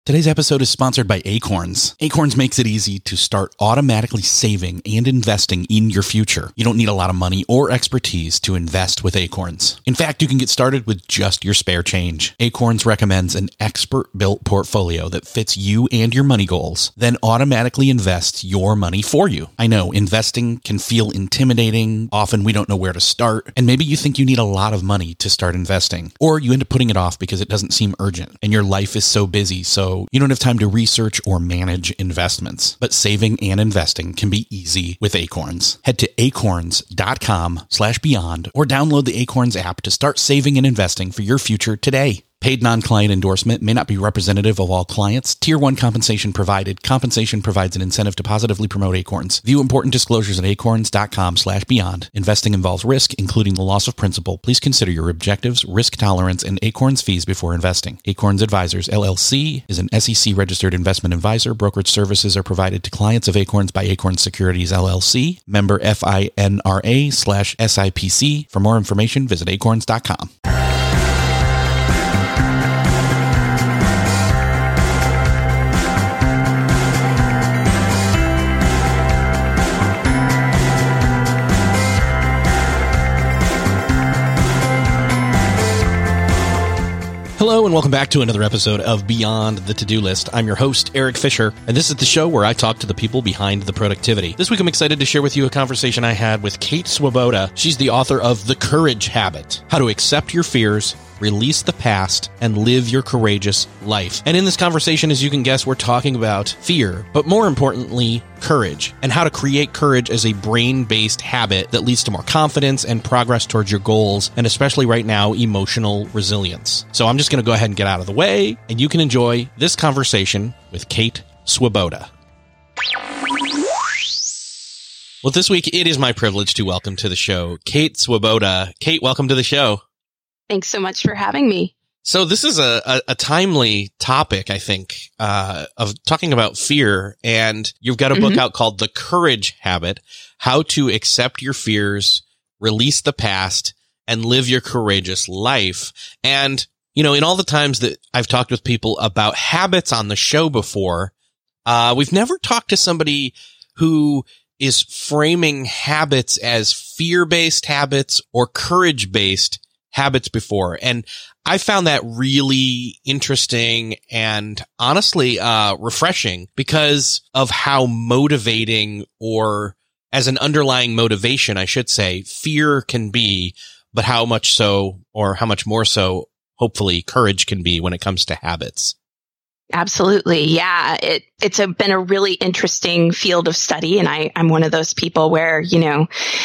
Today's episode is sponsored by Acorns. Acorns makes it easy to start automatically saving and investing in your future. You don't need a lot of money or expertise to invest with Acorns. In fact, you can get started with just your spare change. Acorns recommends an expert-built portfolio that fits you and your money goals, then automatically invests your money for you. I know, investing can feel intimidating. Often we don't know where to start, and maybe you think you need a lot of money to start investing, or you end up putting it off because it doesn't seem urgent, and your life is so busy, so you don't have time to research or manage investments. But saving and investing can be easy with Acorns. Head to acorns.com/beyond or download the Acorns app to start saving and investing for your future today. Paid non-client endorsement may not be representative of all clients. Tier 1 compensation provided. Compensation provides an incentive to positively promote Acorns. View important disclosures at acorns.com/beyond. Investing involves risk, including the loss of principal. Please consider your objectives, risk tolerance, and Acorns fees before investing. Acorns Advisors, LLC is an SEC registered investment advisor. Brokerage services are provided to clients of Acorns by Acorns Securities, LLC. Member FINRA/SIPC. For more information, visit acorns.com. Hello and welcome back to another episode of Beyond the To-Do List. I'm your host, Eric Fisher, and this is the show where I talk to the people behind the productivity. This week I'm excited to share with you a conversation I had with Kate Swoboda. She's the author of The Courage Habit: How to Accept Your Fears, Release the Past, and Live Your Courageous Life. And in this conversation, as you can guess, we're talking about fear, but more importantly, courage, and how to create courage as a brain-based habit that leads to more confidence and progress towards your goals, and especially right now, emotional resilience. So I'm just going to go ahead and get out of the way, and you can enjoy this conversation with Kate Swoboda. Well, this week, it is my privilege to welcome to the show Kate Swoboda. Kate, welcome to the show. Thanks so much for having me. So this is a timely topic, I think, of talking about fear. And you've got a book out called The Courage Habit: How to Accept Your Fears, Release the Past, and Live Your Courageous Life. And, you know, in all the times that I've talked with people about habits on the show before, we've never talked to somebody who is framing habits as fear-based habits or courage-based habits before. And I found that really interesting and honestly, refreshing because of how motivating, or as an underlying motivation, I should say, fear can be, but how much so, or how much more so, hopefully, courage can be when it comes to habits. Absolutely. Yeah. It's been a really interesting field of study. And I'm one of those people where, you know,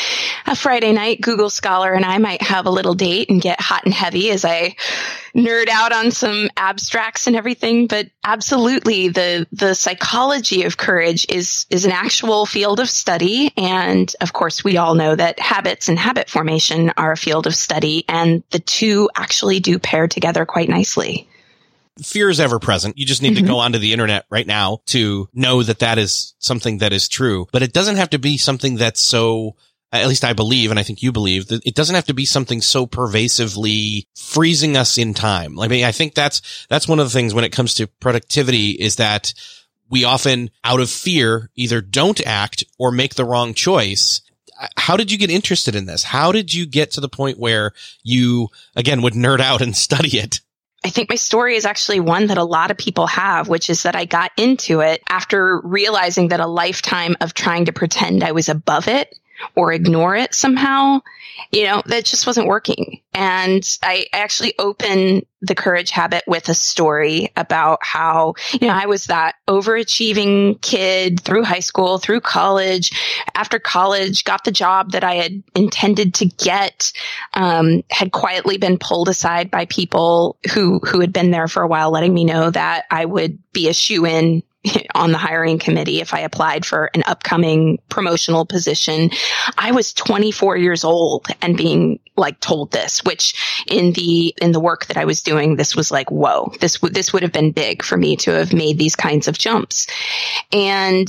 a Friday night Google Scholar and I might have a little date and get hot and heavy as I nerd out on some abstracts and everything. But absolutely, the psychology of courage is an actual field of study. And of course, we all know that habits and habit formation are a field of study, and the two actually do pair together quite nicely. Fear is ever present. You just need to go onto the internet right now to know that that is something that is true. But it doesn't have to be something that's so, at least I believe, and I think you believe, that it doesn't have to be something so pervasively freezing us in time. I mean, I think that's one of the things when it comes to productivity, is that we often, out of fear, either don't act or make the wrong choice. How did you get interested in this? How did you get to the point where you, again, would nerd out and study it? I think my story is actually one that a lot of people have, which is that I got into it after realizing that a lifetime of trying to pretend I was above it or ignore it somehow, you know, that just wasn't working. And I actually open The Courage Habit with a story about how, you know, I was that overachieving kid through high school, through college. After college, got the job that I had intended to get, had quietly been pulled aside by people who had been there for a while, letting me know that I would be a shoo-in on the hiring committee if I applied for an upcoming promotional position. I was 24 years old and being like told this, which in the work that I was doing, this was like, whoa, this would have been big for me to have made these kinds of jumps. And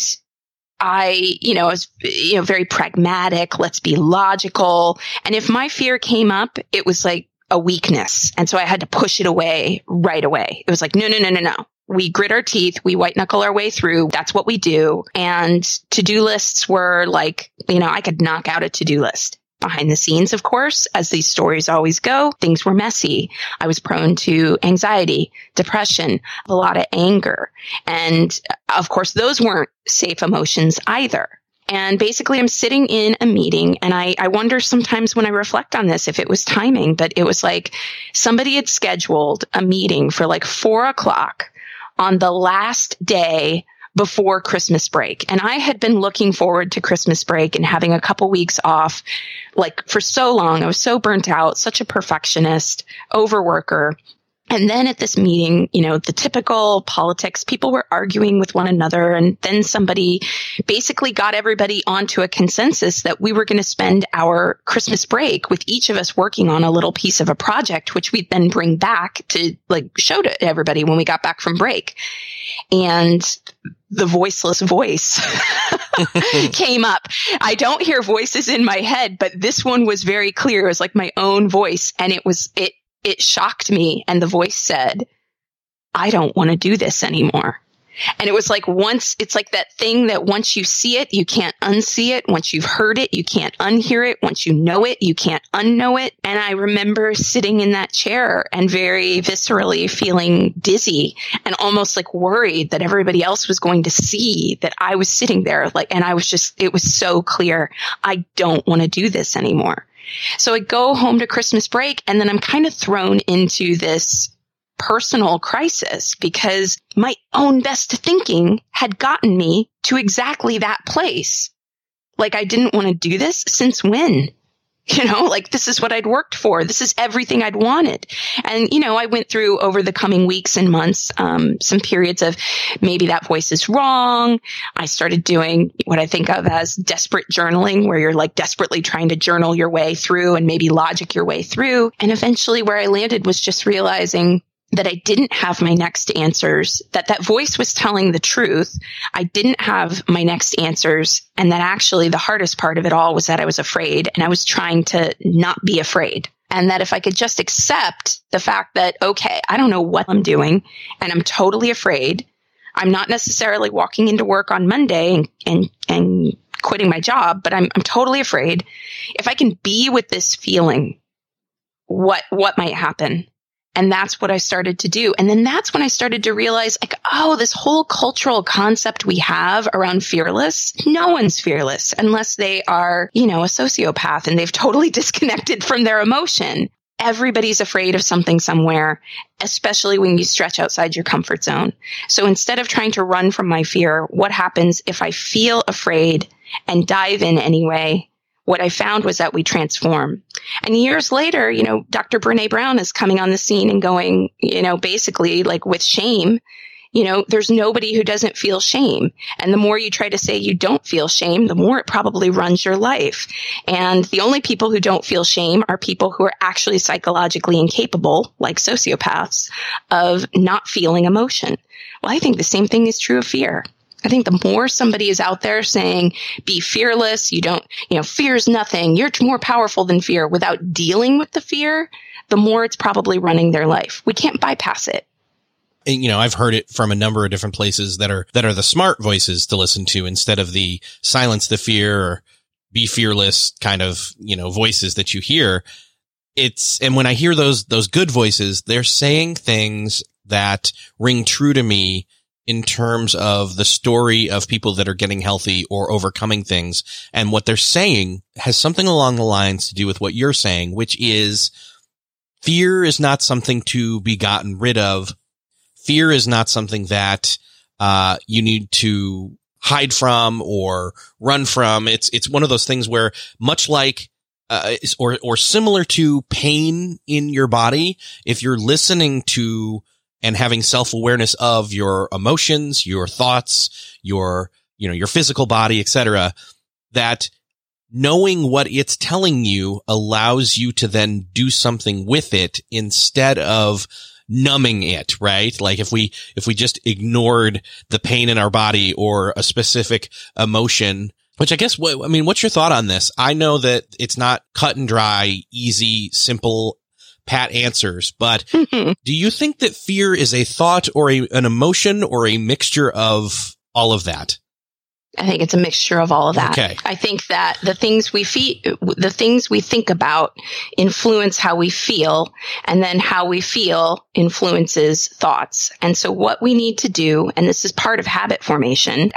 I, was, very pragmatic. Let's be logical. And if my fear came up, it was like a weakness. And so I had to push it away right away. It was like, no. We grit our teeth. We white knuckle our way through. That's what we do. And to-do lists were like, I could knock out a to-do list. Behind the scenes, of course, as these stories always go, things were messy. I was prone to anxiety, depression, a lot of anger. And of course, those weren't safe emotions either. And basically, I'm sitting in a meeting, and I wonder sometimes when I reflect on this if it was timing, but it was like somebody had scheduled a meeting for like 4:00 on the last day before Christmas break. And I had been looking forward to Christmas break and having a couple weeks off, like for so long. I was so burnt out, such a perfectionist, overworker. And then at this meeting, the typical politics, people were arguing with one another. And then somebody basically got everybody onto a consensus that we were going to spend our Christmas break with each of us working on a little piece of a project, which we'd then bring back to show to everybody when we got back from break. And the voiceless voice came up. I don't hear voices in my head, but this one was very clear. It was like my own voice. And it shocked me. And the voice said, I don't want to do this anymore. And it was like it's like that thing that once you see it, you can't unsee it. Once you've heard it, you can't unhear it. Once you know it, you can't unknow it. And I remember sitting in that chair and very viscerally feeling dizzy and almost like worried that everybody else was going to see that I was sitting there. And I was it was so clear. I don't want to do this anymore. So I go home to Christmas break, and then I'm kind of thrown into this personal crisis because my own best thinking had gotten me to exactly that place. Like, I didn't want to do this since when? This is what I'd worked for. This is everything I'd wanted. And, I went through over the coming weeks and months, some periods of maybe that voice is wrong. I started doing what I think of as desperate journaling, where you're like desperately trying to journal your way through and maybe logic your way through. And eventually where I landed was just realizing that I didn't have my next answers, that voice was telling the truth. I didn't have my next answers. And that actually the hardest part of it all was that I was afraid, and I was trying to not be afraid. And that if I could just accept the fact that, okay, I don't know what I'm doing and I'm totally afraid. I'm not necessarily walking into work on Monday and quitting my job, but I'm totally afraid. If I can be with this feeling, what might happen? And that's what I started to do. And then that's when I started to realize, this whole cultural concept we have around fearless, no one's fearless unless they are, a sociopath and they've totally disconnected from their emotion. Everybody's afraid of something somewhere, especially when you stretch outside your comfort zone. So instead of trying to run from my fear, what happens if I feel afraid and dive in anyway? What I found was that we transform. And years later, Dr. Brené Brown is coming on the scene and going, basically like with shame, there's nobody who doesn't feel shame. And the more you try to say you don't feel shame, the more it probably runs your life. And the only people who don't feel shame are people who are actually psychologically incapable, like sociopaths, of not feeling emotion. Well, I think the same thing is true of fear. I think the more somebody is out there saying, be fearless, fear is nothing, you're more powerful than fear, without dealing with the fear, the more it's probably running their life. We can't bypass it. And, I've heard it from a number of different places that are the smart voices to listen to instead of the silence the fear or be fearless kind of, voices that you hear. And when I hear those good voices, they're saying things that ring true to me in terms of the story of people that are getting healthy or overcoming things. And what they're saying has something along the lines to do with what you're saying, which is fear is not something to be gotten rid of. Fear is not something that you need to hide from or run from. It's one of those things where, much like or similar to pain in your body, if you're listening to and having self-awareness of your emotions, your thoughts, your physical body, etc., that knowing what it's telling you allows you to then do something with it instead of numbing it, right? Like if we just ignored the pain in our body or a specific emotion, which I guess, what's your thought on this? I know that it's not cut and dry, easy, simple pat answers, but do you think that fear is a thought or an emotion or a mixture of all of that? I think it's a mixture of all of that. Okay. I think that the things we think about influence how we feel, and then how we feel influences thoughts. And so what we need to do, and this is part of habit formation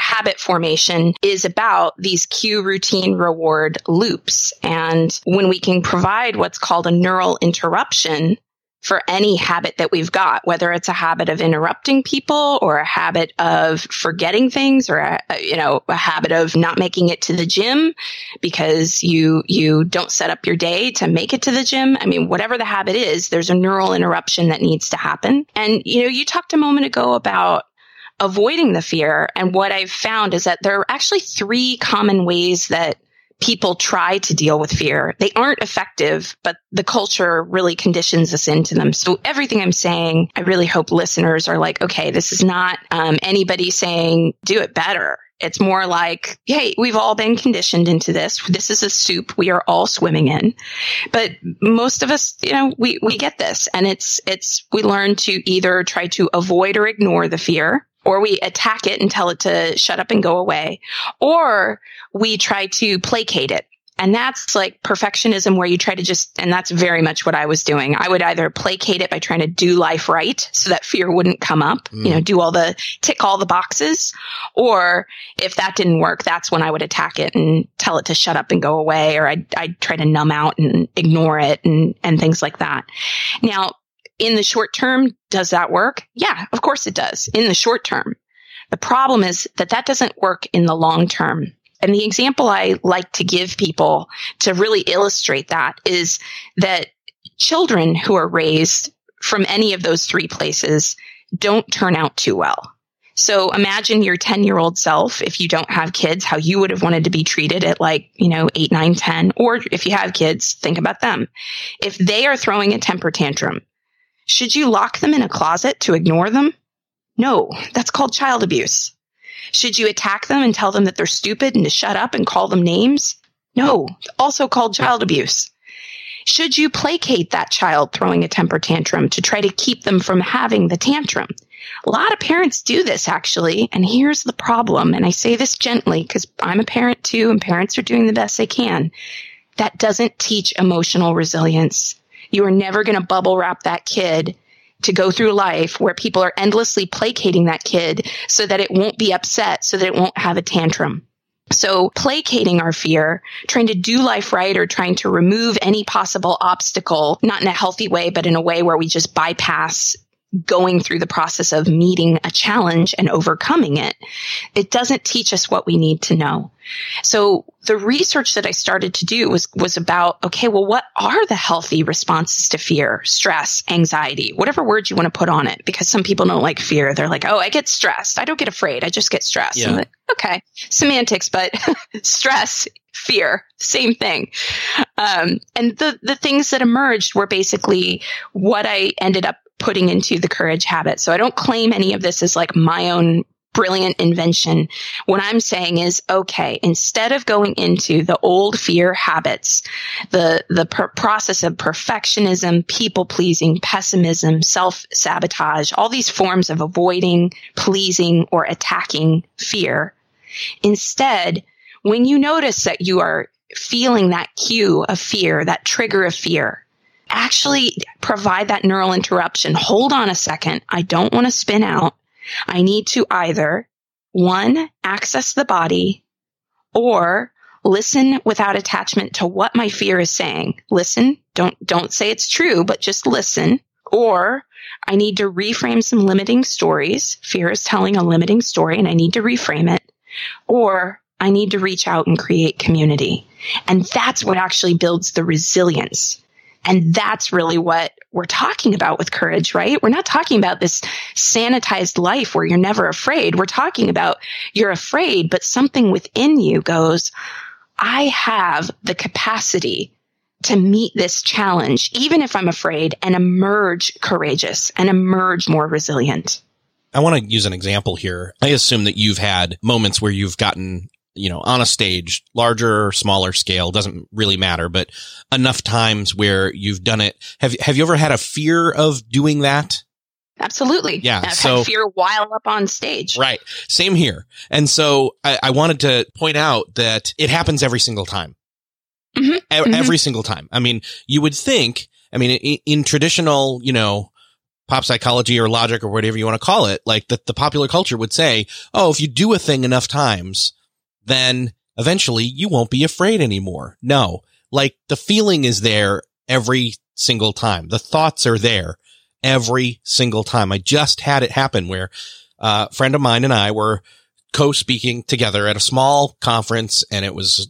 is about these cue, routine, reward loops. And when we can provide what's called a neural interruption for any habit that we've got, whether it's a habit of interrupting people or a habit of forgetting things or a habit of not making it to the gym because you don't set up your day to make it to the gym. I mean, whatever the habit is, there's a neural interruption that needs to happen. And, you talked a moment ago about avoiding the fear. And what I've found is that there are actually 3 common ways that people try to deal with fear. They aren't effective, but the culture really conditions us into them. So everything I'm saying, I really hope listeners are like, okay, this is not anybody saying do it better. It's more like, hey, we've all been conditioned into this. This is a soup we are all swimming in. But most of us, we get this. And we learn to either try to avoid or ignore the fear, or we attack it and tell it to shut up and go away, or we try to placate it. And that's like perfectionism, where you try to and that's very much what I was doing. I would either placate it by trying to do life right so that fear wouldn't come up, tick all the boxes. Or if that didn't work, that's when I would attack it and tell it to shut up and go away. Or I'd try to numb out and ignore it and things like that. Now, in the short term, does that work? Yeah, of course it does in the short term. The problem is that doesn't work in the long term. And the example I like to give people to really illustrate that is that children who are raised from any of those 3 places don't turn out too well. So imagine your 10-year-old self, if you don't have kids, how you would have wanted to be treated at 8, 9, 10. Or if you have kids, think about them. If they are throwing a temper tantrum, should you lock them in a closet to ignore them? No, that's called child abuse. Should you attack them and tell them that they're stupid and to shut up and call them names? No, also called child abuse. Should you placate that child throwing a temper tantrum to try to keep them from having the tantrum? A lot of parents do this, actually, and here's the problem, and I say this gently because I'm a parent too, and parents are doing the best they can. That doesn't teach emotional resilience. You are never going to bubble wrap that kid to go through life where people are endlessly placating that kid so that it won't be upset, so that it won't have a tantrum. So placating our fear, trying to do life right, or trying to remove any possible obstacle, not in a healthy way, but in a way where we just bypass going through the process of meeting a challenge and overcoming it, it doesn't teach us what we need to know. So the research that I started to do was about, okay, well, what are the healthy responses to fear, stress, anxiety, whatever word you want to put on it? Because some people don't like fear. They're like, oh, I get stressed. I don't get afraid. I just get stressed. Yeah. I'm like, okay, semantics, but stress, fear, same thing. And the things that emerged were basically what I ended up putting into the courage habit. So I don't claim any of this as like my own brilliant invention. What I'm saying is, okay, instead of going into the old fear habits, the process of perfectionism, people pleasing, pessimism, self-sabotage, all these forms of avoiding, pleasing, or attacking fear, instead, when you notice that you are feeling that cue of fear, that trigger of fear, actually provide that neural interruption. Hold on a second. I don't want to spin out. I need to either, 1, access the body, or listen without attachment to what my fear is saying. Listen. Don't say it's true, but just listen. Or I need to reframe some limiting stories. Fear is telling a limiting story and I need to reframe it. Or I need to reach out and create community. And that's what actually builds the resilience. And that's really what we're talking about with courage, right? We're not talking about this sanitized life where you're never afraid. We're talking about you're afraid, but something within you goes, I have the capacity to meet this challenge, even if I'm afraid, and emerge courageous and emerge more resilient. I want to use an example here. I assume that you've had moments where you've gotten on a stage, larger or smaller scale, doesn't really matter, but enough times where you've done it. Have you ever had a fear of doing that? Absolutely. Yeah. I've had fear while up on stage. Right. Same here. And so I wanted to point out that it happens every single time. Mm-hmm. Every single time. I mean, you would think, in traditional, pop psychology or logic or whatever you want to call it, like the popular culture would say, oh, if you do a thing enough times, then eventually you won't be afraid anymore. No, like the feeling is there every single time. The thoughts are there every single time. I just had it happen where a friend of mine and I were co-speaking together at a small conference, and it was,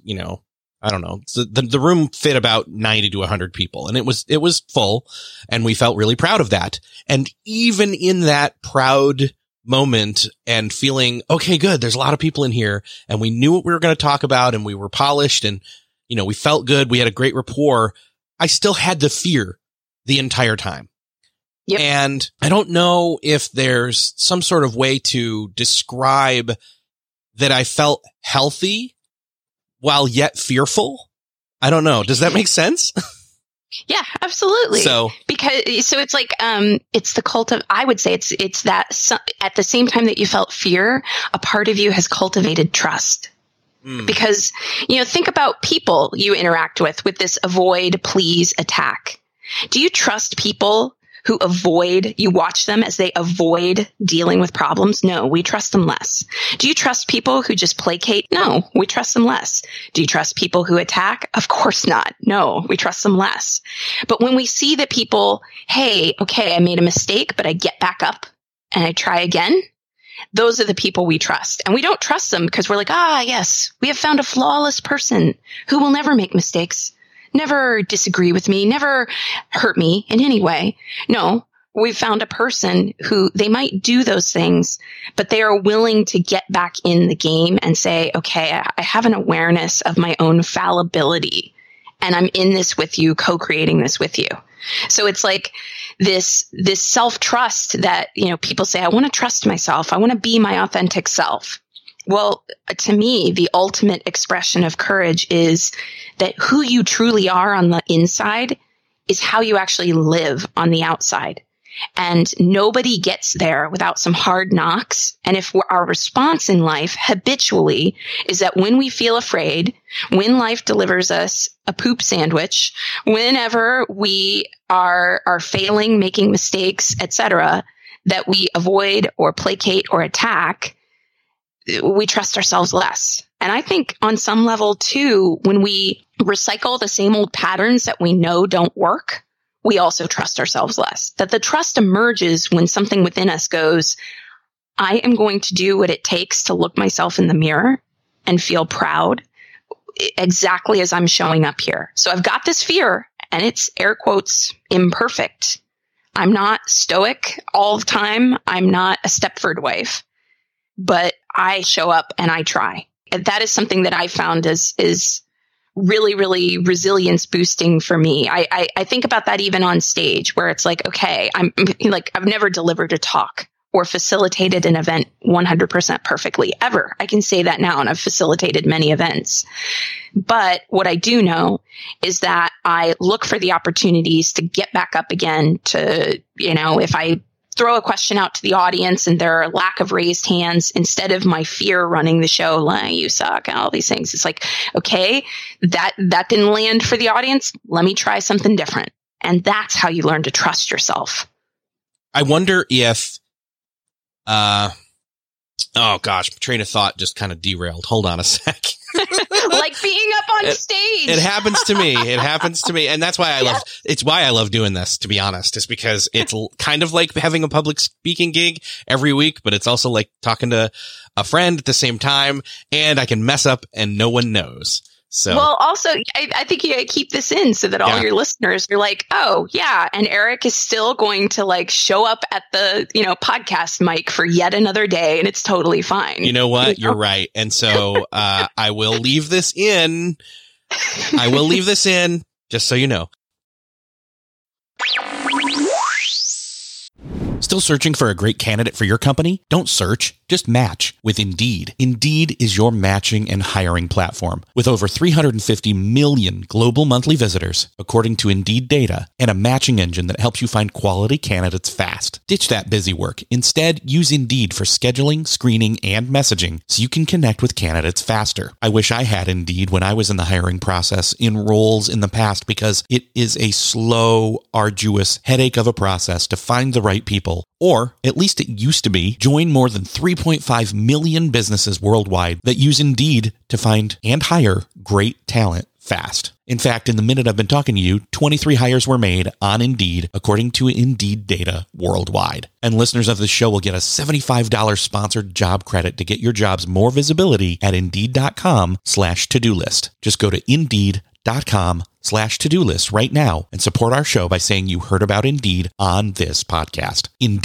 I don't know, the room fit about 90 to 100 people, and it was full, and we felt really proud of that. And even in that proud moment and feeling, okay, good, there's a lot of people in here, and we knew what we were going to talk about, and we were polished, and, we felt good. We had a great rapport. I still had the fear the entire time. Yep. And I don't know if there's some sort of way to describe that I felt healthy while yet fearful. I don't know. Does that make sense? Yeah, absolutely. So it's like, it's the cult of, I would say it's that at the same time that you felt fear, a part of you has cultivated trust. Because, think about people you interact with this avoid, please, attack. Do you trust people who you watch them as they avoid dealing with problems? No, we trust them less. Do you trust people who just placate? No, we trust them less. Do you trust people who attack? Of course not. No, we trust them less. But when we see that people, hey, okay, I made a mistake, but I get back up and I try again, those are the people we trust. And we don't trust them because we're like, yes, we have found a flawless person who will never make mistakes, never disagree with me, never hurt me in any way. No, we found a person who they might do those things, but they are willing to get back in the game and say, okay, I have an awareness of my own fallibility, and I'm in this with you, co-creating this with you. So it's like this self-trust that, people say, I want to trust myself. I want to be my authentic self. Well, to me, the ultimate expression of courage is that who you truly are on the inside is how you actually live on the outside. And nobody gets there without some hard knocks. And if our response in life habitually is that when we feel afraid, when life delivers us a poop sandwich, whenever we are failing, making mistakes, etc., that we avoid or placate or attack, we trust ourselves less. And I think on some level too, when we recycle the same old patterns that we know don't work, we also trust ourselves less. That the trust emerges when something within us goes, I am going to do what it takes to look myself in the mirror and feel proud exactly as I'm showing up here. So I've got this fear, and it's air quotes imperfect. I'm not stoic all the time. I'm not a Stepford wife, but I show up and I try. And that is something that I found is really, really resilience boosting for me. I think about that even on stage, where it's like, okay, I've never delivered a talk or facilitated an event 100% perfectly ever. I can say that now, and I've facilitated many events. But what I do know is that I look for the opportunities to get back up again to, if I throw a question out to the audience and there are a lack of raised hands, instead of my fear running the show, like, you suck and all these things. It's like, okay, that didn't land for the audience. Let me try something different. And that's how you learn to trust yourself. I wonder if, oh gosh, train of thought just kind of derailed. Hold on a sec. Like being up on stage. It happens to me. It happens to me. And that's why it's why I love doing this, to be honest, is because it's kind of like having a public speaking gig every week, but it's also like talking to a friend at the same time, and I can mess up and no one knows. So, well, also, I think you gotta keep this in so that all your listeners are like, oh yeah, and Eric is still going to like show up at the, podcast mic for yet another day, and it's totally fine. You know what? You're right. And so, I will leave this in. I will leave this in, just so you know. Still searching for a great candidate for your company? Don't search, just match with Indeed. Indeed is your matching and hiring platform. With over 350 million global monthly visitors, according to Indeed data, and a matching engine that helps you find quality candidates fast. Ditch that busy work. Instead, use Indeed for scheduling, screening, and messaging so you can connect with candidates faster. I wish I had Indeed when I was in the hiring process in roles in the past, because it is a slow, arduous headache of a process to find the right people. Or, at least it used to be. Join more than 3.5 million businesses worldwide that use Indeed to find and hire great talent fast. In fact, in the minute I've been talking to you, 23 hires were made on Indeed, according to Indeed data worldwide. And listeners of this show will get a $75 sponsored job credit to get your jobs more visibility at Indeed.com/to-do list. Just go to Indeed.com/to-do list right now and support our show by saying you heard about Indeed on this podcast.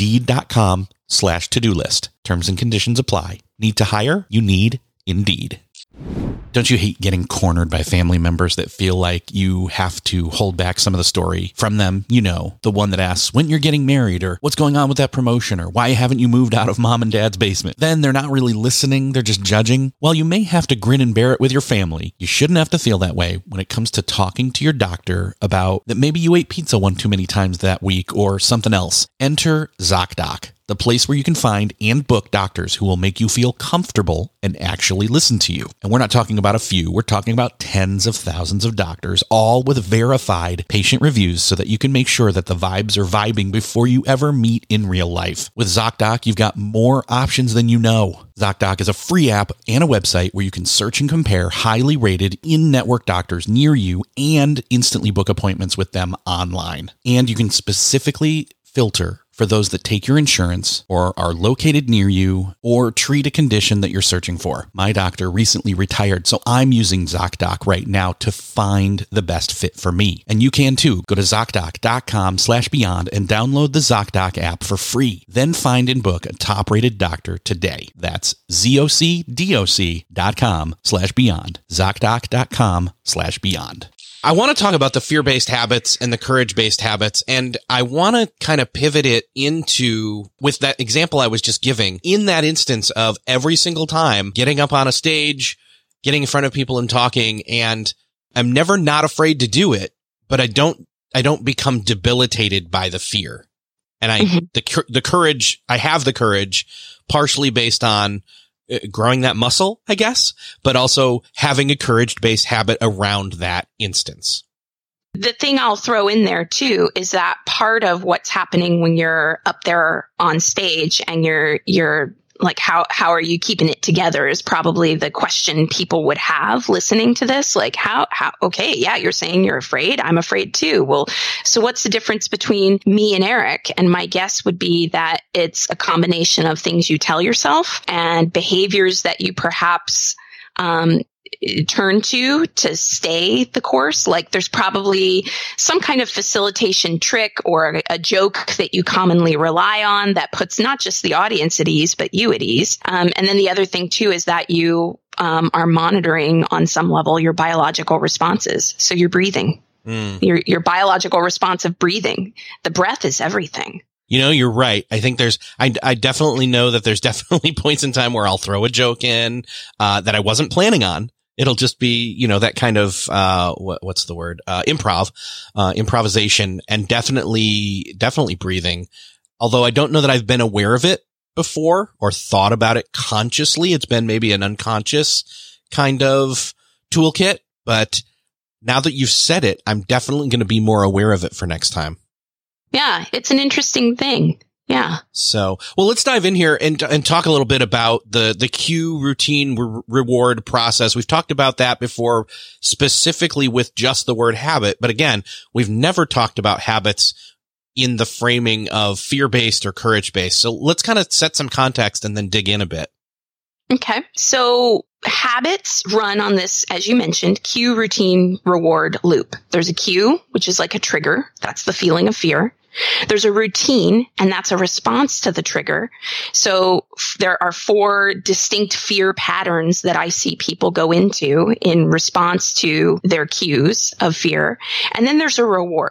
Indeed.com/to-do list. Terms and conditions apply. Need to hire? You need Indeed. Don't you hate getting cornered by family members that feel like you have to hold back some of the story from them? You know, the one that asks when you're getting married, or what's going on with that promotion, or why haven't you moved out of mom and dad's basement? Then they're not really listening, they're just judging. While you may have to grin and bear it with your family, you shouldn't have to feel that way when it comes to talking to your doctor about that maybe you ate pizza one too many times that week or something else. Enter ZocDoc, the place where you can find and book doctors who will make you feel comfortable and actually listen to you. And we're not talking about a few, we're talking about tens of thousands of doctors, all with verified patient reviews so that you can make sure that the vibes are vibing before you ever meet in real life. With ZocDoc, you've got more options than you know. ZocDoc is a free app and a website where you can search and compare highly rated in-network doctors near you and instantly book appointments with them online. And you can specifically filter for those that take your insurance or are located near you or treat a condition that you're searching for. My doctor recently retired, so I'm using ZocDoc right now to find the best fit for me. And you can too. Go to ZocDoc.com/beyond and download the ZocDoc app for free. Then find and book a top-rated doctor today. That's ZocDoc.com/beyond. ZocDoc.com/beyond. I want to talk about the fear-based habits and the courage-based habits, and I want to kind of pivot it into, with that example I was just giving, in that instance of every single time getting up on a stage, getting in front of people and talking, and I'm never not afraid to do it, but I don't become debilitated by the fear. And the courage, I have the courage partially based on growing that muscle, I guess, but also having a courage-based habit around that instance. The thing I'll throw in there too is that part of what's happening when you're up there on stage and you're like, how are you keeping it together is probably the question people would have listening to this. Like, how, okay, yeah, you're saying you're afraid. I'm afraid too. Well, so what's the difference between me and Eric? And my guess would be that it's a combination of things you tell yourself and behaviors that you perhaps, turn to stay the course. Like there's probably some kind of facilitation trick or a joke that you commonly rely on that puts not just the audience at ease, but you at ease. And then the other thing too is that you are monitoring on some level your biological responses. So you're breathing, your biological response of breathing. The breath is everything. You know, you're right. I think I definitely know that there's definitely points in time where I'll throw a joke in, that I wasn't planning on. It'll just be, you know, that kind of, what's the word? Improvisation, and definitely breathing. Although I don't know that I've been aware of it before or thought about it consciously. It's been maybe an unconscious kind of toolkit, but now that you've said it, I'm definitely going to be more aware of it for next time. Yeah, it's an interesting thing. Yeah. So, well, let's dive in here and talk a little bit about the cue routine reward process. We've talked about that before, specifically with just the word habit. But again, we've never talked about habits in the framing of fear-based or courage-based. So let's kind of set some context and then dig in a bit. Okay. So habits run on this, as you mentioned, cue, routine, reward loop. There's a cue, which is like a trigger. That's the feeling of fear. There's a routine, and that's a response to the trigger. So there are 4 distinct fear patterns that I see people go into in response to their cues of fear. And then there's a reward.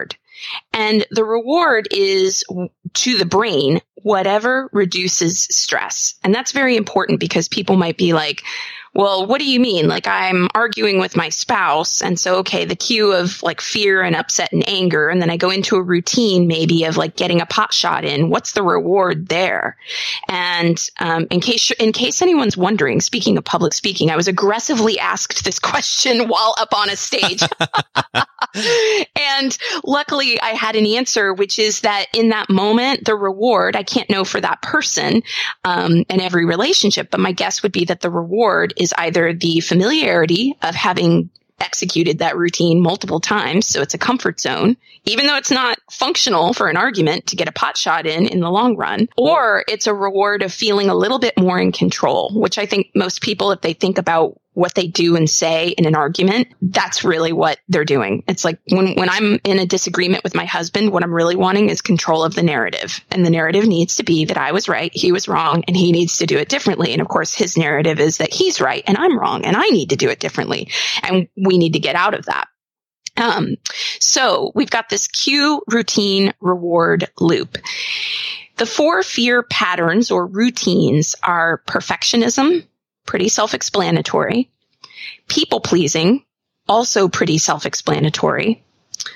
And the reward is, to the brain, whatever reduces stress. And that's very important because people might be like, well, what do you mean? Like, I'm arguing with my spouse. And so, okay, the cue of like fear and upset and anger. And then I go into a routine maybe of like getting a pot shot in. What's the reward there? And in case anyone's wondering, speaking of public speaking, I was aggressively asked this question while up on a stage. And luckily I had an answer, which is that in that moment, the reward, I can't know for that person in every relationship, but my guess would be that the reward is either the familiarity of having executed that routine multiple times. So it's a comfort zone, even though it's not functional for an argument to get a pot shot in the long run, or it's a reward of feeling a little bit more in control, which I think most people, if they think about what they do and say in an argument, that's really what they're doing. It's like when I'm in a disagreement with my husband, what I'm really wanting is control of the narrative. And the narrative needs to be that I was right, he was wrong, and he needs to do it differently. And of course, his narrative is that he's right and I'm wrong and I need to do it differently. And we need to get out of that. So we've got this cue, routine, reward loop. The 4 fear patterns or routines are perfectionism, pretty self-explanatory. People-pleasing, also pretty self-explanatory.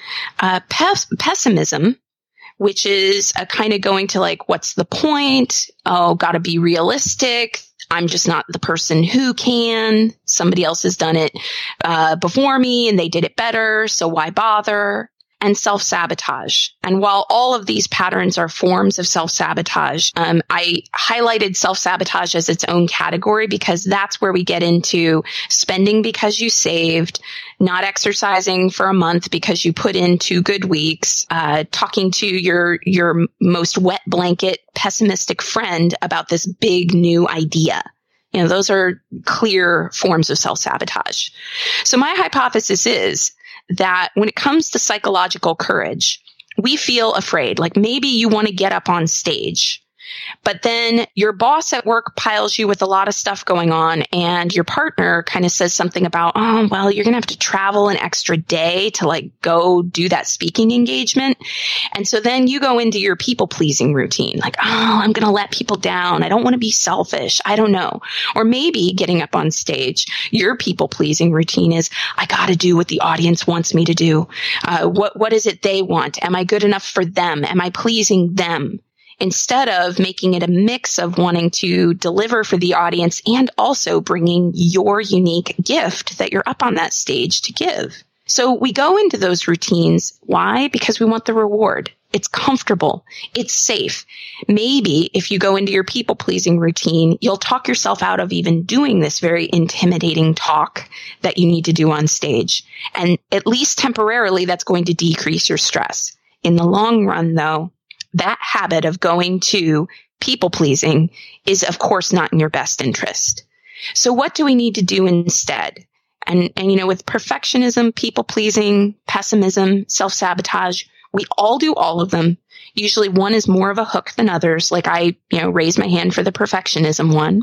Pessimism, which is a kind of going to like, what's the point? Oh, gotta be realistic. I'm just not the person who can. Somebody else has done it before me and they did it better, so why bother? And self-sabotage. And while all of these patterns are forms of self-sabotage, I highlighted self-sabotage as its own category because that's where we get into spending because you saved, not exercising for a month because you put in 2 good weeks, talking to your most wet blanket pessimistic friend about this big new idea. You know, those are clear forms of self-sabotage. So my hypothesis is that when it comes to psychological courage, we feel afraid. Like maybe you want to get up on stage, but then your boss at work piles you with a lot of stuff going on and your partner kind of says something about, oh, well, you're going to have to travel an extra day to like go do that speaking engagement. And so then you go into your people pleasing routine, like, oh, I'm going to let people down. I don't want to be selfish. I don't know. Or maybe getting up on stage, your people pleasing routine is, I got to do what the audience wants me to do. What is it they want? Am I good enough for them? Am I pleasing them? Instead of making it a mix of wanting to deliver for the audience and also bringing your unique gift that you're up on that stage to give. So we go into those routines. Why? Because we want the reward. It's comfortable. It's safe. Maybe if you go into your people-pleasing routine, you'll talk yourself out of even doing this very intimidating talk that you need to do on stage. And at least temporarily, that's going to decrease your stress. In the long run, though, that habit of going to people pleasing is, of course, not in your best interest. So what do we need to do instead? And you know, with perfectionism, people pleasing, pessimism, self-sabotage, we all do all of them. Usually one is more of a hook than others. Like I, raise my hand for the perfectionism one.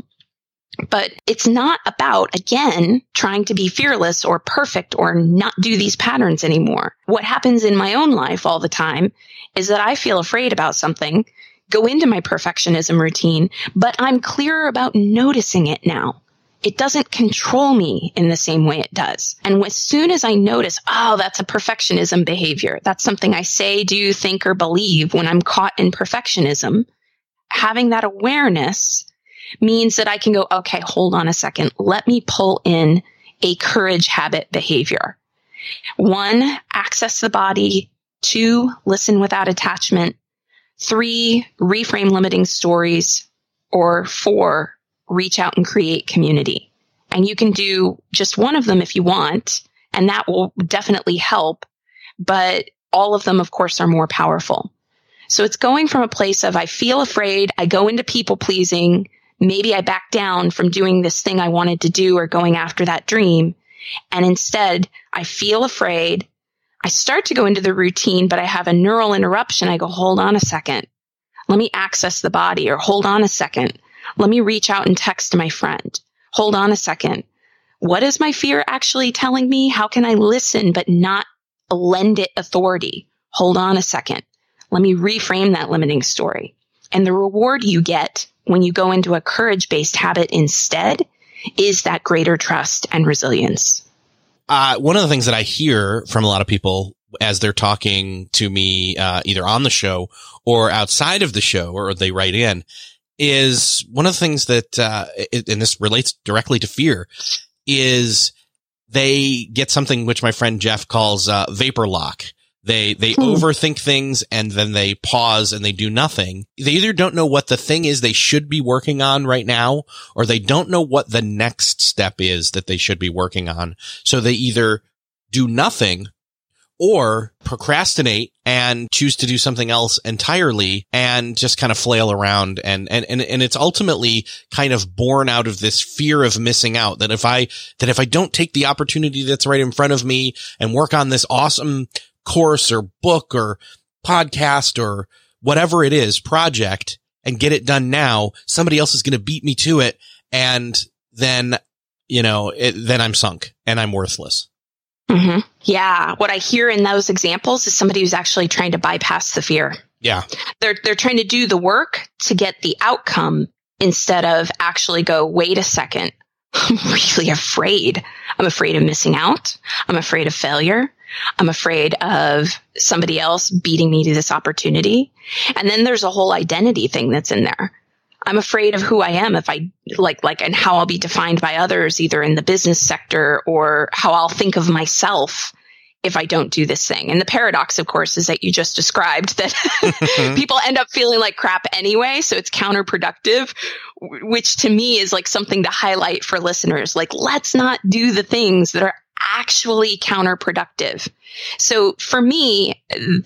But it's not about, again, trying to be fearless or perfect or not do these patterns anymore. What happens in my own life all the time is that I feel afraid about something, go into my perfectionism routine, but I'm clearer about noticing it now. It doesn't control me in the same way it does. And as soon as I notice, oh, that's a perfectionism behavior, that's something I say, do, think, or believe when I'm caught in perfectionism, having that awareness means that I can go, okay, hold on a second. Let me pull in a courage habit behavior. 1, access the body. 2, listen without attachment. 3, reframe limiting stories. Or 4, reach out and create community. And you can do just one of them if you want, and that will definitely help. But all of them, of course, are more powerful. So it's going from a place of I feel afraid, I go into people pleasing, maybe I back down from doing this thing I wanted to do or going after that dream. And instead, I feel afraid. I start to go into the routine, but I have a neural interruption. I go, hold on a second. Let me access the body. Or hold on a second. Let me reach out and text my friend. Hold on a second. What is my fear actually telling me? How can I listen but not lend it authority? hold on a second. Let me reframe that limiting story. And the reward you get when you go into a courage-based habit instead is that greater trust and resilience. One of the things that I hear from a lot of people as they're talking to me, either on the show or outside of the show, or they write in, is one of the things that, and this relates directly to fear, is they get something which my friend Jeff calls vapor lock. They overthink things and then they pause and they do nothing. They either don't know what the thing is they should be working on right now, or they don't know what the next step is that they should be working on. So they either do nothing or procrastinate and choose to do something else entirely and just kind of flail around. And it's ultimately kind of born out of this fear of missing out, that if I don't take the opportunity that's right in front of me and work on this awesome course or book or podcast or whatever it is, project, and get it done now, somebody else is going to beat me to it. And then, then I'm sunk and I'm worthless. Mm-hmm. Yeah. What I hear in those examples is somebody who's actually trying to bypass the fear. Yeah. They're trying to do the work to get the outcome instead of actually go, wait a second. I'm really afraid. I'm afraid of missing out. I'm afraid of failure. I'm afraid of somebody else beating me to this opportunity. And then there's a whole identity thing that's in there. I'm afraid of who I am if I and how I'll be defined by others, either in the business sector or how I'll think of myself if I don't do this thing. And the paradox, of course, is that you just described that people end up feeling like crap anyway. So it's counterproductive, which to me is like something to highlight for listeners. Like, let's not do the things that are actually counterproductive. So for me,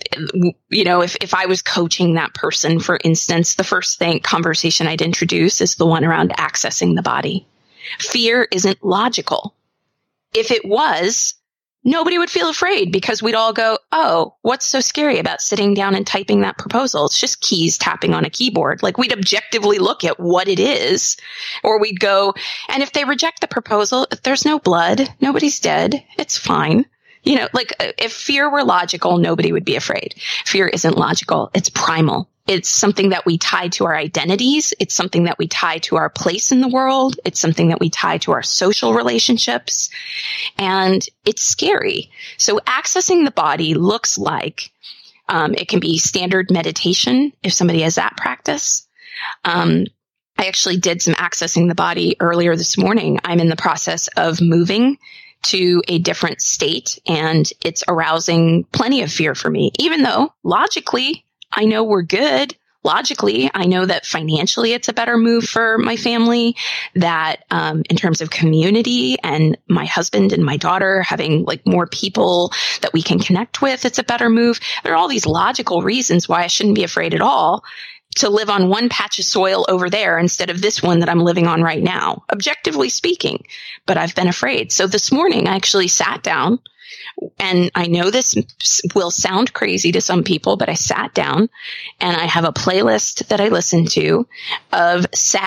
if I was coaching that person, for instance, the first conversation I'd introduce is the one around accessing the body. Fear isn't logical. If it was, nobody would feel afraid, because we'd all go, oh, what's so scary about sitting down and typing that proposal? It's just keys tapping on a keyboard. Like, we'd objectively look at what it is, or we'd go, and if they reject the proposal, if there's no blood, nobody's dead, it's fine. If fear were logical, nobody would be afraid. Fear isn't logical. It's primal. It's something that we tie to our identities. It's something that we tie to our place in the world. It's something that we tie to our social relationships. And it's scary. So accessing the body looks like, it can be standard meditation if somebody has that practice. I actually did some accessing the body earlier this morning. I'm in the process of moving to a different state, and it's arousing plenty of fear for me, even though logically I know we're good. Logically, I know that financially it's a better move for my family, that in terms of community and my husband and my daughter having like more people that we can connect with, it's a better move. There are all these logical reasons why I shouldn't be afraid at all to live on one patch of soil over there instead of this one that I'm living on right now, objectively speaking. But I've been afraid. So this morning I actually sat down, and I know this will sound crazy to some people, but I sat down and I have a playlist that I listen to of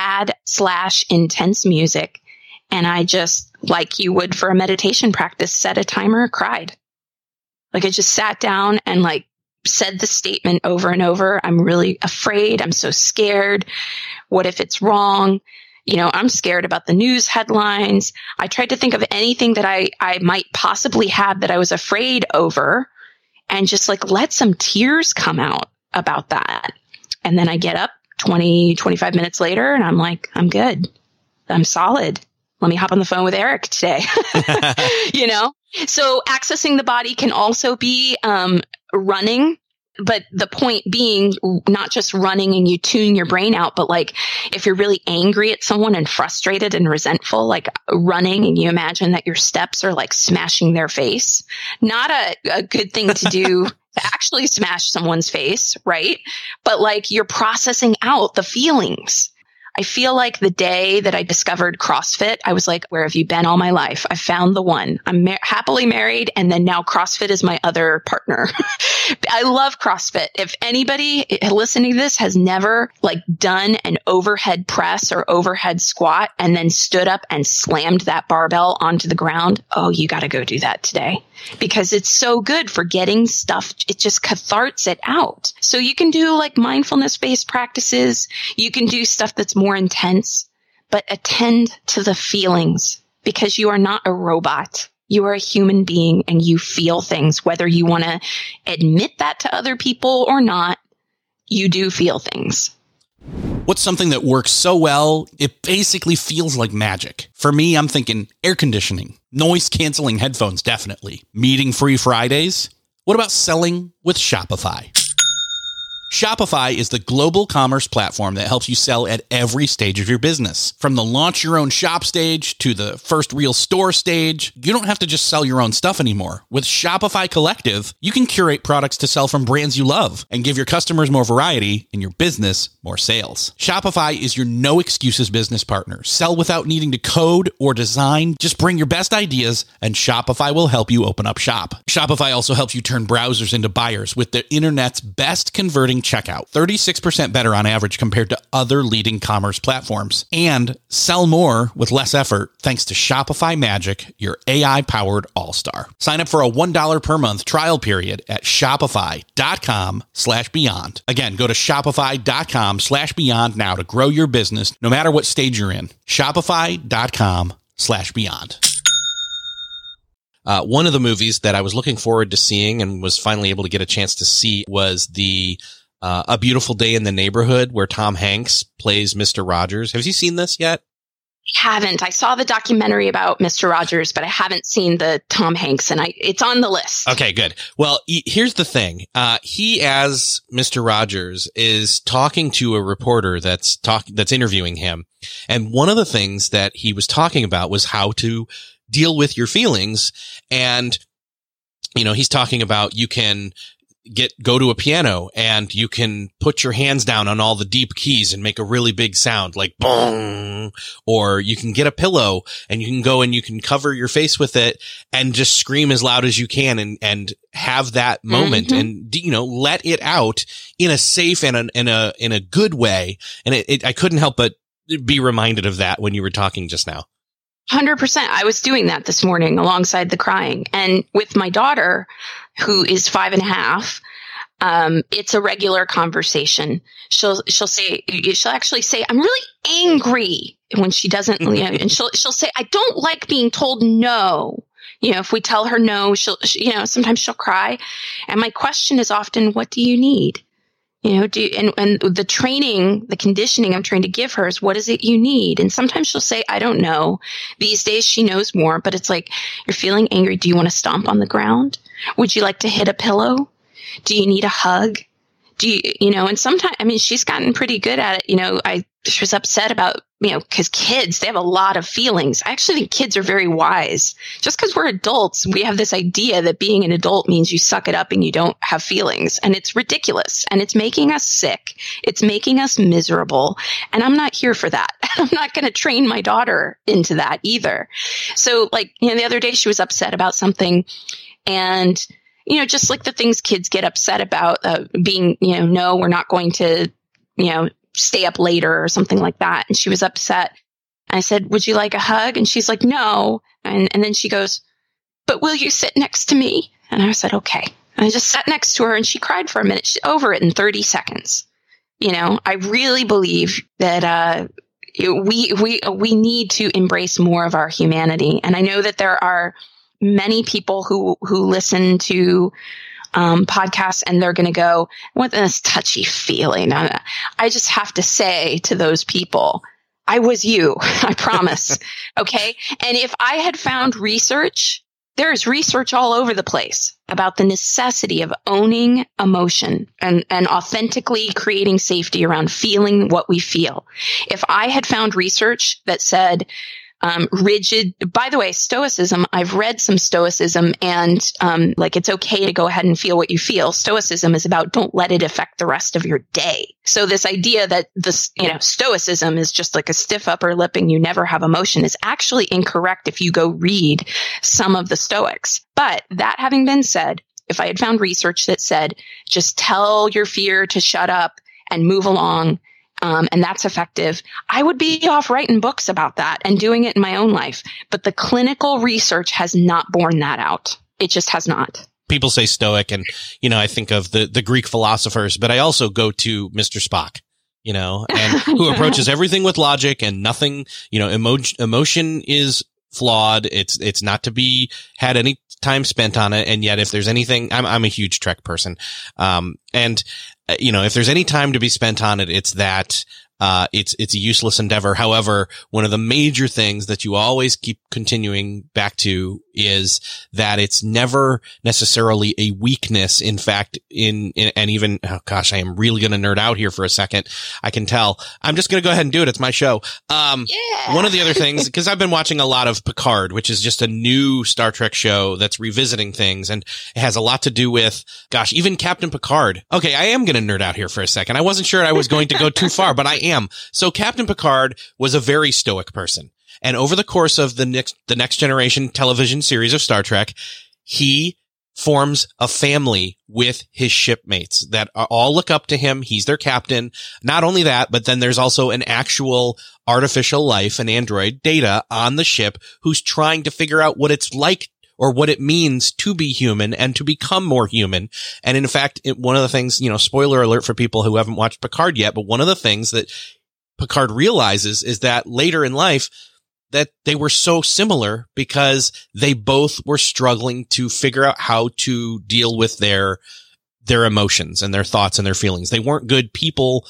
sad/intense music. And I just, like you would for a meditation practice, set a timer, cried. Like, I just sat down and said the statement over and over. I'm really afraid. I'm so scared. What if it's wrong? I'm scared about the news headlines. I tried to think of anything that I might possibly have that I was afraid over, and just let some tears come out about that. And then I get up 20, 25 minutes later and I'm like, I'm good. I'm solid. Let me hop on the phone with Eric today. So accessing the body can also be running. But the point being, not just running and you tune your brain out, but if you're really angry at someone and frustrated and resentful, running and you imagine that your steps are smashing their face. Not a good thing to do to actually smash someone's face, right? But you're processing out the feelings I feel like the day that I discovered CrossFit, I was like, where have you been all my life? I found the one. I'm happily married. And then now CrossFit is my other partner. I love CrossFit. If anybody listening to this has never done an overhead press or overhead squat and then stood up and slammed that barbell onto the ground, oh, you got to go do that today, because it's so good for getting stuff. It just catharts it out. So you can do mindfulness-based practices. You can do stuff that's more intense, but attend to the feelings, because you are not a robot. You are a human being and you feel things, whether you want to admit that to other people or not. You do feel things. What's something that works so well, it basically feels like magic? For me, I'm thinking air conditioning, noise canceling headphones, definitely. Meeting free Fridays. What about selling with Shopify? Shopify is the global commerce platform that helps you sell at every stage of your business. From the launch your own shop stage to the first real store stage, you don't have to just sell your own stuff anymore. With Shopify Collective, you can curate products to sell from brands you love and give your customers more variety and your business more sales. Shopify is your no excuses business partner. Sell without needing to code or design. Just bring your best ideas and Shopify will help you open up shop. Shopify also helps you turn browsers into buyers with the internet's best converting checkout, 36% better on average compared to other leading commerce platforms, and sell more with less effort thanks to Shopify Magic, your AI-powered all-star. Sign up for a $1 per month trial period at shopify.com/beyond. Again, go to shopify.com/beyond now to grow your business no matter what stage you're in. Shopify.com/beyond. One of the movies that I was looking forward to seeing and was finally able to get a chance to see was the A Beautiful Day in the Neighborhood, where Tom Hanks plays Mr. Rogers. Have you seen this yet? I haven't. I saw the documentary about Mr. Rogers, but I haven't seen the Tom Hanks, and it's on the list. Okay, good. Well, here's the thing. He, as Mr. Rogers, is talking to a reporter that's interviewing him. And one of the things that he was talking about was how to deal with your feelings. And, he's talking about you can go to a piano and you can put your hands down on all the deep keys and make a really big sound like boom, or you can get a pillow and you can go and you can cover your face with it and just scream as loud as you can and have that moment and, let it out in a safe and in a good way. And I couldn't help but be reminded of that when you were talking just now. 100%. I was doing that this morning alongside the crying, and with my daughter, who is 5.5. It's a regular conversation. She'll actually say, I'm really angry when she doesn't, and she'll say, I don't like being told no. If we tell her no, sometimes she'll cry. And my question is often, what do you need? And the training, the conditioning I'm trying to give her is, what is it you need? And sometimes she'll say, I don't know. These days she knows more, but it's like, you're feeling angry. Do you want to stomp on the ground? Would you like to hit a pillow? Do you need a hug? And sometimes, she's gotten pretty good at it. She was upset about, because kids, they have a lot of feelings. I actually think kids are very wise. Just because we're adults, we have this idea that being an adult means you suck it up and you don't have feelings. And it's ridiculous. And it's making us sick. It's making us miserable. And I'm not here for that. I'm not going to train my daughter into that either. So the other day she was upset about something, and just like the things kids get upset about, being, no, we're not going to, stay up later or something like that. And she was upset. I said, would you like a hug? And she's like, no. And then she goes, but will you sit next to me? And I said, okay. And I just sat next to her and she cried for a minute, over it in 30 seconds. I really believe that, we need to embrace more of our humanity. And I know that there are many people who listen to podcasts and they're going to go, what this touchy feeling. I just have to say to those people, I was you, I promise. Okay. And if I had found research, there is research all over the place about the necessity of owning emotion and authentically creating safety around feeling what we feel. If I had found research that said, rigid. By the way, Stoicism, I've read some Stoicism, and like it's okay to go ahead and feel what you feel. Stoicism is about don't let it affect the rest of your day. So this idea that this, Stoicism is just like a stiff upper lip and you never have emotion is actually incorrect if you go read some of the Stoics. But that having been said, if I had found research that said just tell your fear to shut up and move along, and that's effective, I would be off writing books about that and doing it in my own life. But the clinical research has not borne that out. It just has not. People say Stoic, and, I think of the Greek philosophers, but I also go to Mr. Spock, and who approaches everything with logic and nothing, emotion is flawed. It's not to be had any time spent on it. And yet if there's anything, I'm a huge Trek person. If there's any time to be spent on it, it's that, it's a useless endeavor. However, one of the major things that you always keep continuing back to is that it's never necessarily a weakness. In fact, and even, oh gosh, I am really going to nerd out here for a second. I can tell. I'm just going to go ahead and do it. It's my show. One of the other things, because I've been watching a lot of Picard, which is just a new Star Trek show that's revisiting things, and it has a lot to do with, gosh, even Captain Picard. Okay, I am going to nerd out here for a second. I wasn't sure I was going to go too far, but I am. So Captain Picard was a very stoic person. And over the course of the next generation television series of Star Trek, he forms a family with his shipmates that all look up to him. He's their captain. Not only that, but then there's also an actual artificial life, an android, Data, on the ship who's trying to figure out what it's like or what it means to be human and to become more human. And in fact, one of the things, spoiler alert for people who haven't watched Picard yet, but one of the things that Picard realizes is that later in life, that they were so similar because they both were struggling to figure out how to deal with their emotions and their thoughts and their feelings. They weren't good people,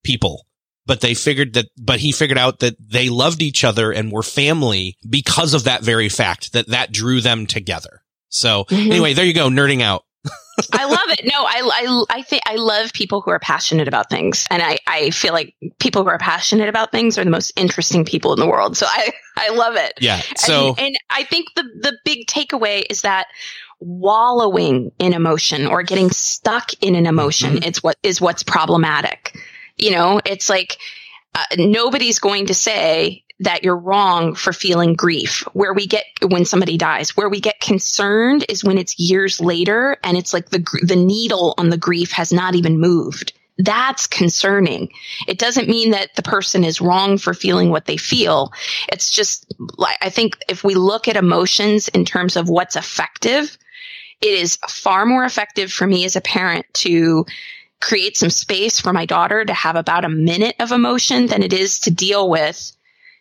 but he figured out that they loved each other and were family because of that very fact that drew them together. So anyway, there you go. Nerding out. I love it. No, I think I love people who are passionate about things. And I feel like people who are passionate about things are the most interesting people in the world. So I love it. Yeah. So, and I think the big takeaway is that wallowing in emotion or getting stuck in an emotion is what's problematic. It's like, nobody's going to say that you're wrong for feeling grief. When somebody dies, where we get concerned is when it's years later and it's like the needle on the grief has not even moved. That's concerning. It doesn't mean that the person is wrong for feeling what they feel. It's just like, I think if we look at emotions in terms of what's effective, it is far more effective for me as a parent to create some space for my daughter to have about a minute of emotion than it is to deal with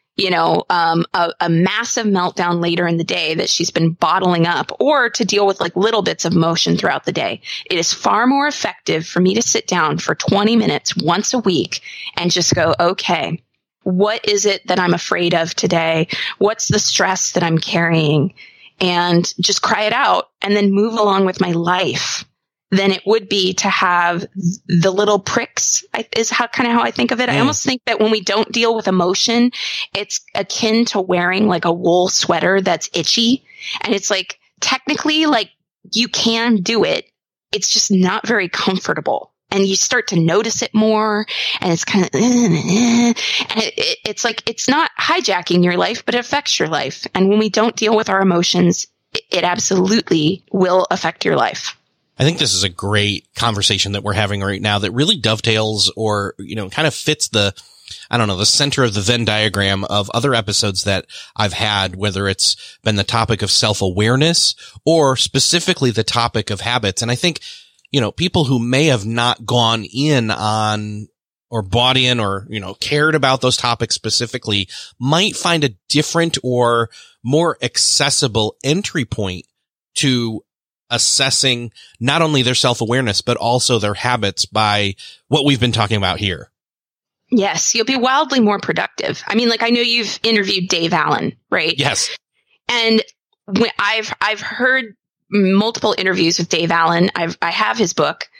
a massive meltdown later in the day that she's been bottling up, or to deal with like little bits of emotion throughout the day. It is far more effective for me to sit down for 20 minutes once a week and just go, okay, what is it that I'm afraid of today? What's the stress that I'm carrying? And just cry it out and then move along with my life. Than it would be to have the little pricks is how I think of it. I almost think that when we don't deal with emotion, it's akin to wearing like a wool sweater that's itchy. And it's like, technically, like you can do it. It's just not very comfortable. And you start to notice it more, and it's kind of, and it's like, it's not hijacking your life, but it affects your life. And when we don't deal with our emotions, it absolutely will affect your life. I think this is a great conversation that we're having right now that really dovetails or, kind of fits the center of the Venn diagram of other episodes that I've had, whether it's been the topic of self-awareness or specifically the topic of habits. And I think, people who may have not gone in on or bought in or, cared about those topics specifically might find a different or more accessible entry point to assessing not only their self-awareness, but also their habits by what we've been talking about here. Yes, you'll be wildly more productive. I mean, like, I know you've interviewed Dave Allen, right? Yes. And I've heard multiple interviews with Dave Allen. I have his book.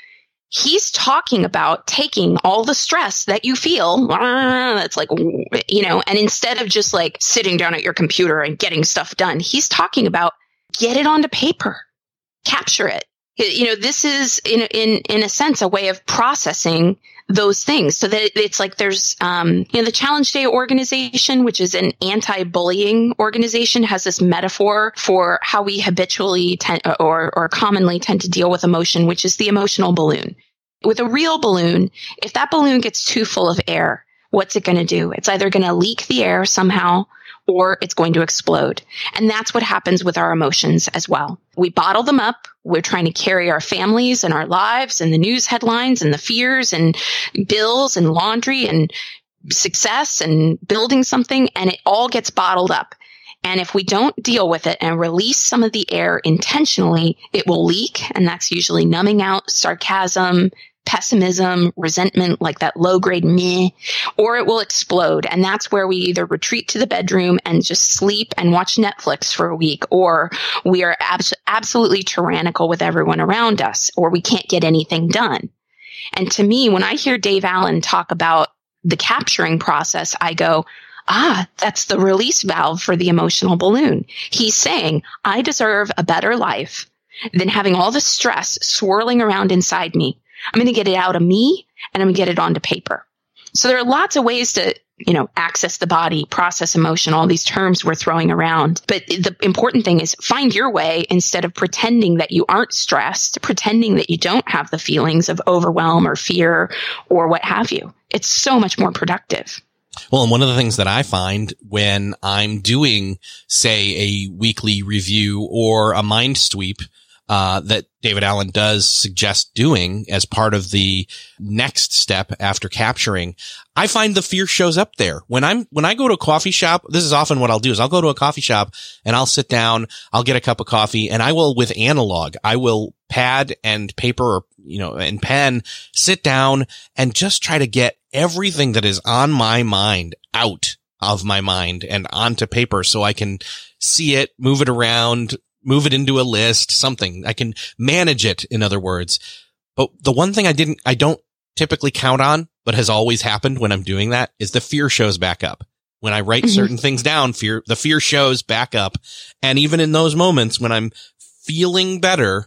He's talking about taking all the stress that you feel, that's like, and instead of just like sitting down at your computer and getting stuff done, he's talking about get it onto paper, capture it. This is in a sense, a way of processing those things so that it's like there's, the Challenge Day organization, which is an anti-bullying organization, has this metaphor for how we habitually tend or commonly tend to deal with emotion, which is the emotional balloon. With a real balloon, if that balloon gets too full of air, what's it going to do? It's either going to leak the air somehow or it's going to explode. And that's what happens with our emotions as well. We bottle them up. We're trying to carry our families and our lives and the news headlines and the fears and bills and laundry and success and building something, and it all gets bottled up. And if we don't deal with it and release some of the air intentionally, it will leak. And that's usually numbing out, sarcasm, pessimism, resentment, like that low grade meh, or it will explode. And that's where we either retreat to the bedroom and just sleep and watch Netflix for a week, or we are absolutely tyrannical with everyone around us, or we can't get anything done. And to me, when I hear Dave Allen talk about the capturing process, I go, that's the release valve for the emotional balloon. He's saying, I deserve a better life than having all the stress swirling around inside me. I'm going to get it out of me and I'm going to get it onto paper. So there are lots of ways to, access the body, process emotion, all these terms we're throwing around. But the important thing is find your way instead of pretending that you aren't stressed, pretending that you don't have the feelings of overwhelm or fear or what have you. It's so much more productive. Well, and one of the things that I find when I'm doing, say, a weekly review or a mind sweep, that David Allen does suggest doing as part of the next step after capturing, I find the fear shows up there. When I go to a coffee shop, this is often what I'll do is I'll go to a coffee shop and I'll sit down, I'll get a cup of coffee, and I will, with analog, I will pad and paper or, and pen, sit down and just try to get everything that is on my mind out of my mind and onto paper so I can see it, move it around, move it into a list, something. I can manage it, in other words. But the one thing I don't typically count on, but has always happened when I'm doing that, is the fear shows back up. When I write certain things down, the fear shows back up. And even in those moments when I'm feeling better,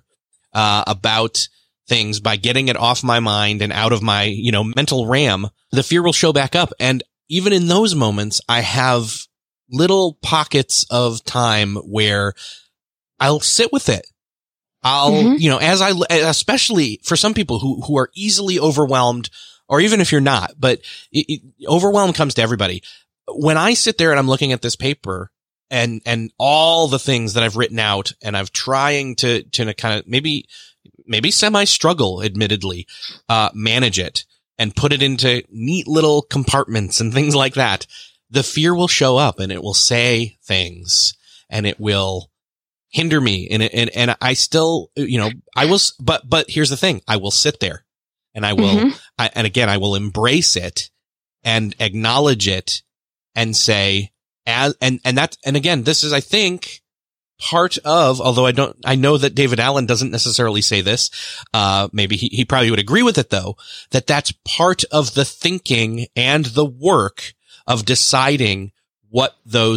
about things by getting it off my mind and out of my, mental RAM, the fear will show back up. And even in those moments, I have little pockets of time where I'll sit with it. I'll, especially for some people who are easily overwhelmed, or even if you're not, but overwhelm comes to everybody. When I sit there and I'm looking at this paper and all the things that I've written out, and I'm trying to kind of maybe semi-struggle, admittedly, manage it and put it into neat little compartments and things like that, the fear will show up and it will say things and it will hinder me. And I still, I will, but here's the thing. I will sit there and I will, I will embrace it and acknowledge it and say, and again, this is, I think, part of, although I know that David Allen doesn't necessarily say this, maybe he probably would agree with it though, that's part of the thinking and the work of deciding what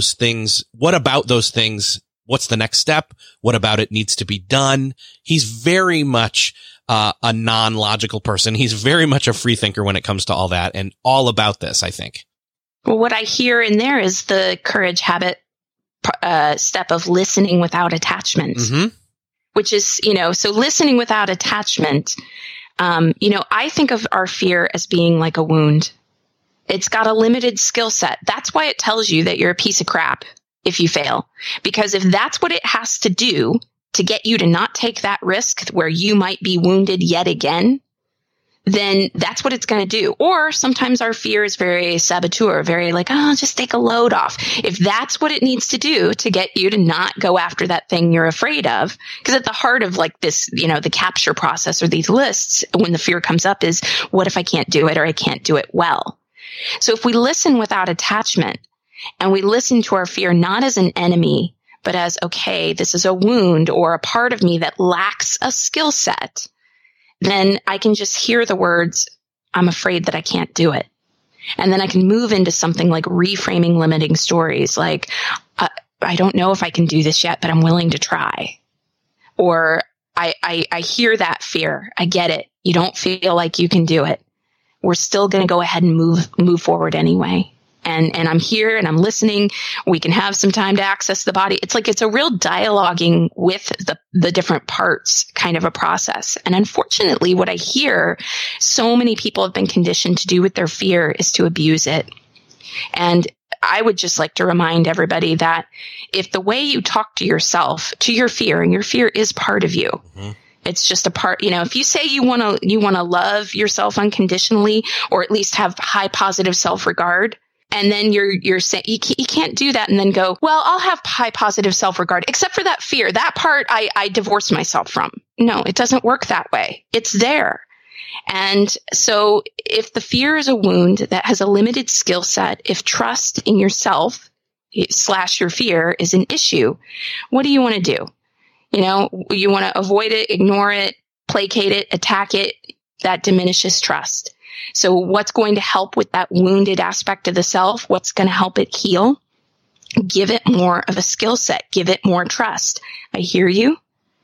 about those things, what's the next step? What about it needs to be done? He's very much a non-logical person. He's very much a free thinker when it comes to all that and all about this, I think. Well, what I hear in there is the courage habit step of listening without attachment, which is, so listening without attachment, I think of our fear as being like a wound. It's got a limited skill set. That's why it tells you that you're a piece of crap if you fail. Because if that's what it has to do to get you to not take that risk where you might be wounded yet again, then that's what it's going to do. Or sometimes our fear is very saboteur, very like, just take a load off. If that's what it needs to do to get you to not go after that thing you're afraid of, because at the heart of like this, the capture process or these lists, when the fear comes up is, what if I can't do it or I can't do it well? So if we listen without attachment and we listen to our fear not as an enemy, but as, okay, this is a wound or a part of me that lacks a skill set, then I can just hear the words, I'm afraid that I can't do it. And then I can move into something like reframing limiting stories, like, I don't know if I can do this yet, but I'm willing to try. Or I hear that fear. I get it. You don't feel like you can do it. We're still going to go ahead and move forward anyway. And I'm here and I'm listening. We can have some time to access the body. It's like, it's a real dialoguing with the different parts kind of a process. And unfortunately, what I hear so many people have been conditioned to do with their fear is to abuse it. And I would just like to remind everybody that if the way you talk to yourself, to your fear, and your fear is part of you, it's just a part, if you say you want to love yourself unconditionally, or at least have high positive self-regard, and then you're saying you can't do that and then go, well, I'll have high positive self-regard, except for that fear. That part I divorced myself from. No, it doesn't work that way. It's there. And so if the fear is a wound that has a limited skill set, if trust in yourself / your fear is an issue, what do you want to do? You want to avoid it, ignore it, placate it, attack it. That diminishes trust. So what's going to help with that wounded aspect of the self? What's going to help it heal? Give it more of a skill set. Give it more trust. I hear you.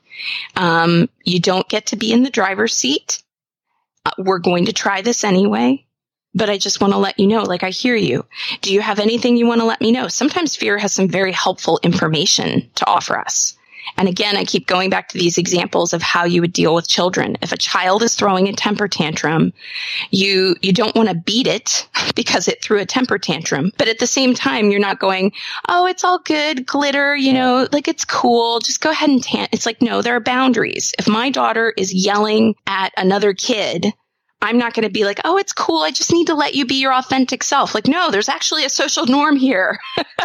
You don't get to be in the driver's seat. We're going to try this anyway, but I just want to let you know, I hear you. Do you have anything you want to let me know? Sometimes fear has some very helpful information to offer us. And again, I keep going back to these examples of how you would deal with children. If a child is throwing a temper tantrum, you don't want to beat it because it threw a temper tantrum. But at the same time, you're not going, oh, it's all good, glitter, it's cool. Just go ahead and It's like, no, there are boundaries. If my daughter is yelling at another kid, I'm not going to be like, oh, it's cool. I just need to let you be your authentic self. No, there's actually a social norm here,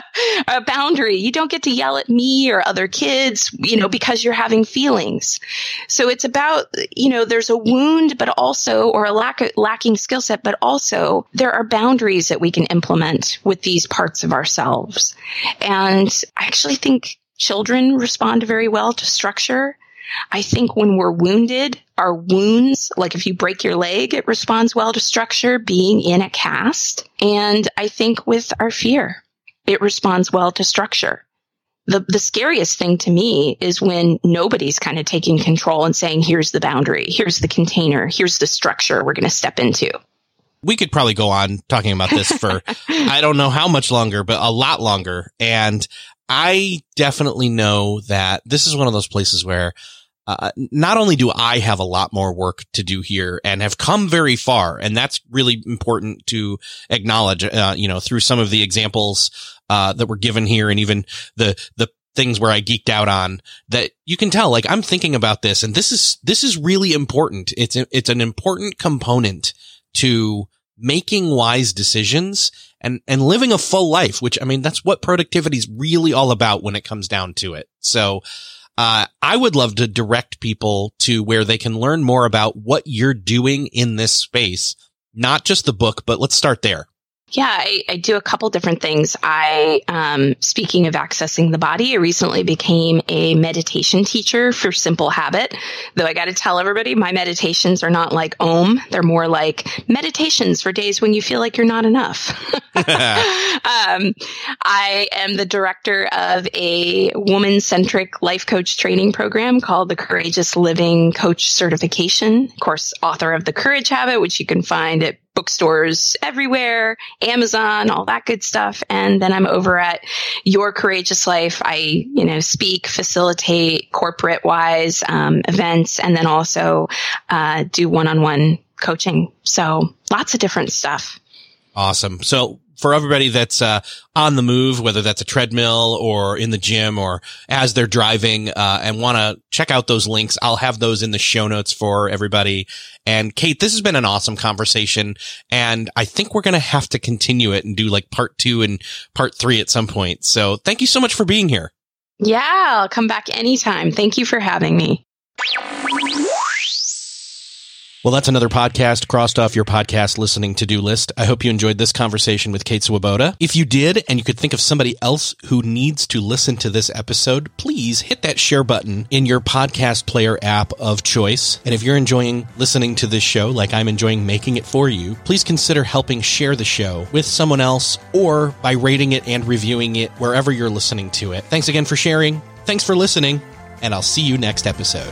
a boundary. You don't get to yell at me or other kids, because you're having feelings. So it's about, there's a wound, but also, or a lacking skill set, but also there are boundaries that we can implement with these parts of ourselves. And I actually think children respond very well to structure. I think when we're wounded, our wounds, like if you break your leg, it responds well to structure, being in a cast. And I think with our fear, it responds well to structure. The scariest thing to me is when nobody's kind of taking control and saying, here's the boundary, here's the container, here's the structure we're going to step into. We could probably go on talking about this for, I don't know how much longer, but a lot longer. And I definitely know that this is one of those places where not only do I have a lot more work to do here and have come very far, and that's really important to acknowledge, through some of the examples that were given here, and even the things where I geeked out on, that you can tell, I'm thinking about this, and this is really important. It's an important component to making wise decisions and living a full life, which, that's what productivity is really all about when it comes down to it. So, I would love to direct people to where they can learn more about what you're doing in this space, not just the book, but let's start there. Yeah, I do a couple different things. Speaking of accessing the body, I recently became a meditation teacher for Simple Habit. Though I got to tell everybody, my meditations are not like Om. They're more like meditations for days when you feel like you're not enough. I am the director of a woman-centric life coach training program called the Courageous Living Coach Certification. Of course, author of The Courage Habit, which you can find at bookstores everywhere, Amazon, all that good stuff. And then I'm over at Your Courageous Life. I, speak, facilitate corporate wise, events, and then also, do one-on-one coaching. So lots of different stuff. Awesome. So for everybody that's on the move, whether that's a treadmill or in the gym or as they're driving, and want to check out those links, I'll have those in the show notes for everybody. And Kate, this has been an awesome conversation, and I think we're going to have to continue it and do part 2 and part 3 at some point. So thank you so much for being here. Yeah, I'll come back anytime. Thank you for having me. Well, that's another podcast crossed off your podcast listening to-do list. I hope you enjoyed this conversation with Kate Swoboda. If you did, and you could think of somebody else who needs to listen to this episode, please hit that share button in your podcast player app of choice. And if you're enjoying listening to this show, like I'm enjoying making it for you, please consider helping share the show with someone else or by rating it and reviewing it wherever you're listening to it. Thanks again for sharing. Thanks for listening, and I'll see you next episode.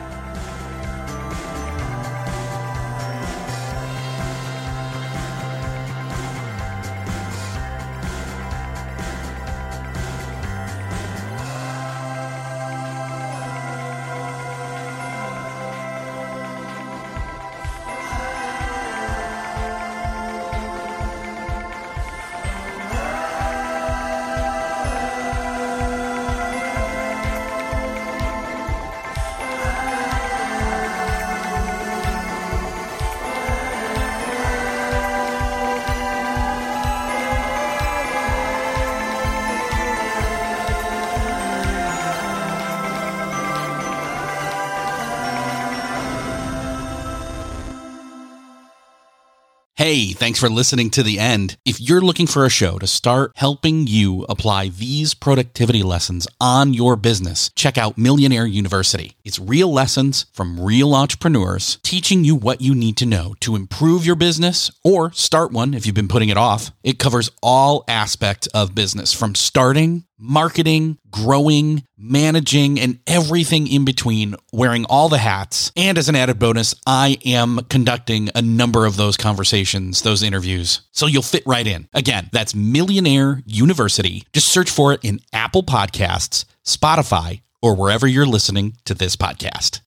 Hey, thanks for listening to the end. If you're looking for a show to start helping you apply these productivity lessons on your business, check out Millionaire University. It's real lessons from real entrepreneurs teaching you what you need to know to improve your business or start one if you've been putting it off. It covers all aspects of business from starting, marketing, growing, managing, and everything in between, wearing all the hats. And as an added bonus, I am conducting a number of those conversations, those interviews. So you'll fit right in. Again, that's Millionaire University. Just search for it in Apple Podcasts, Spotify, or wherever you're listening to this podcast.